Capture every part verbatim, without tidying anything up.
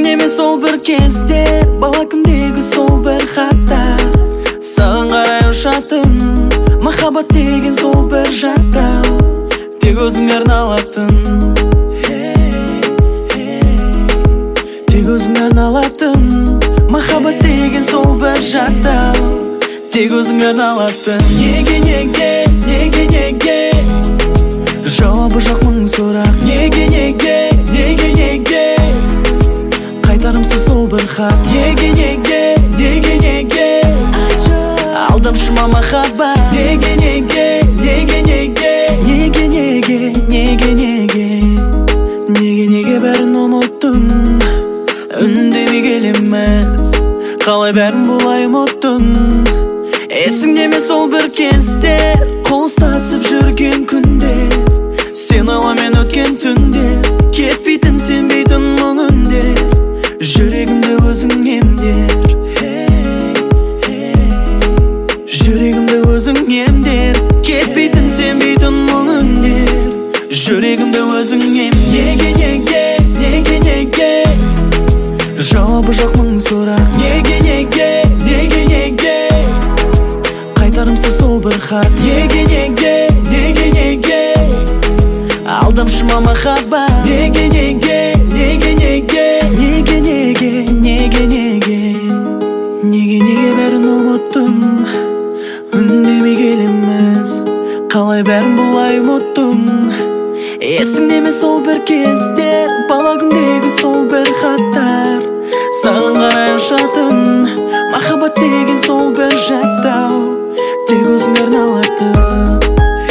Есіңде ме сол бір кездер, бала күндегі сол бір хатта саған қарай ұшатын, махаббат деген сол бір жаттау, тек өзіңе арналатын, тек өзіңе арналатын, махаббат деген сол бір жаттау, тек өзіңе арналатын. Неге, неге, неге, неге, жауабы жоқ мың сұрақ. Неге, неге, неге, неге, қайтарымсыз сол бір хат. Неге, неге, неге, неге, алдамшы ма махаббат. Неге, неге, неге, неге, неге, неге, неге, неге, неге, неге бәрін ұмыттың, үндемей келеміз, қалай бәрін бұлай ұмыттың. Есіңде ме сол бір кездер, қол ұстасып жүрген күндер, сен ойламен өткен түндер, кетпейтін сенбейтін мұң үндер, жүрегімді өзің емдер, жүрегімді өзің емдер, кетпейтін сенбейтін мұң үндер, жүрегімді өзің емдер. Неге, неге, неге, неге, жауабы жоқ мың сұрақ. Неге, неге, неге, неге, қайтарымсыз сол бір хат. Неге, неге, неге, неге, алдамшы ма махаббат. Неге, неге, неге, неге, неге, неге, неге, неге, неге, неге бәрін ұмыттың, үндемей келеміз, қалай бәрін бұлай ұмыттың. Есіңде ме сол бір кездер, бала күндегі сол бір хаттар саған қарай ұшатын, махаббат деген сол бір жаттау, тек өзіңе арналатын,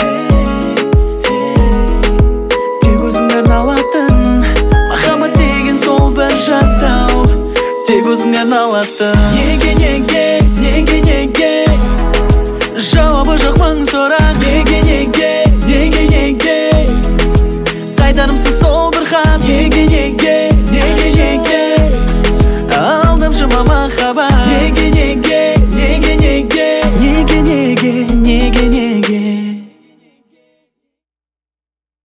тек өзіңе арналатын, махаббат деген сол бір жаттау, тек өзіңе арналатын. Неге, неге, неге, неге, жауабы жоқ мың сұрақ. Неге, неге, неге, неге, қайтарымсыз сол бір хат. Неге, неге,